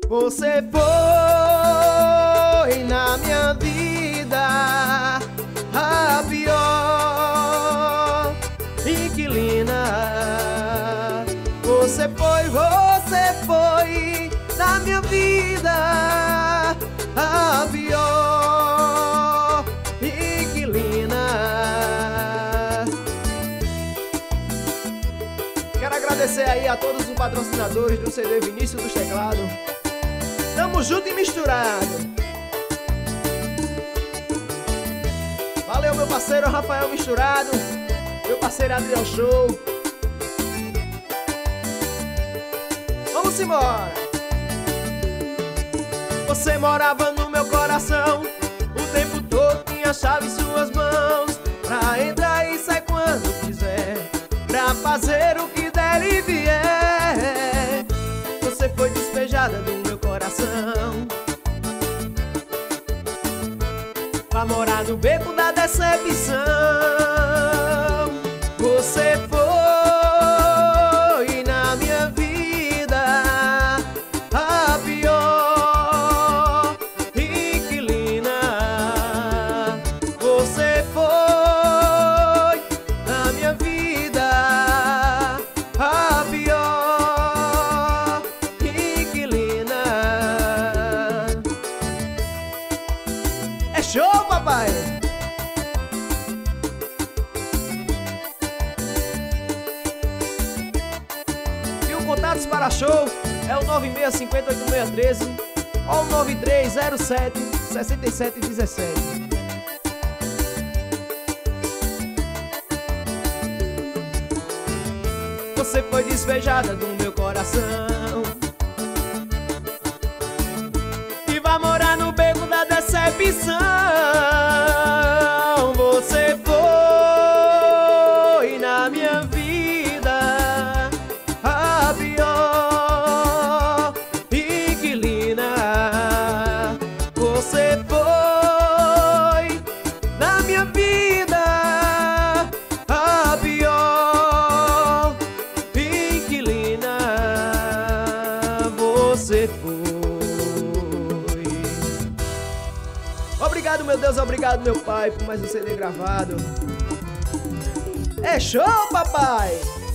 Você foi na minha vida a pior inquilina. Você foi na minha vida a pior inquilina. Quero agradecer aí a todos os patrocinadores do CD Vinícius dos Teclados. Tamo junto e misturado. Valeu, meu parceiro Rafael Misturado, meu parceiro Adriel Show. Vamos embora. Você morava no meu coração, o tempo todo tinha a chave em suas mãos, pra entrar e sair quando quiser, pra fazer o que der e vier. Você foi despejada do meu coração, pra morar no beco da decepção. Você foi na minha vida a pior inquilina. Você foi na minha vida a pior inquilina. É show, papai! E o contatos para show é o 96508613 ou o 93076717. Você foi despejada do meu coração e vai morar no beco da decepção. Você foi na minha vida a pior inquilina. Você foi na minha vida a pior inquilina. Você foi. Obrigado, meu Deus, obrigado, meu pai, por mais um CD gravado. É show, papai!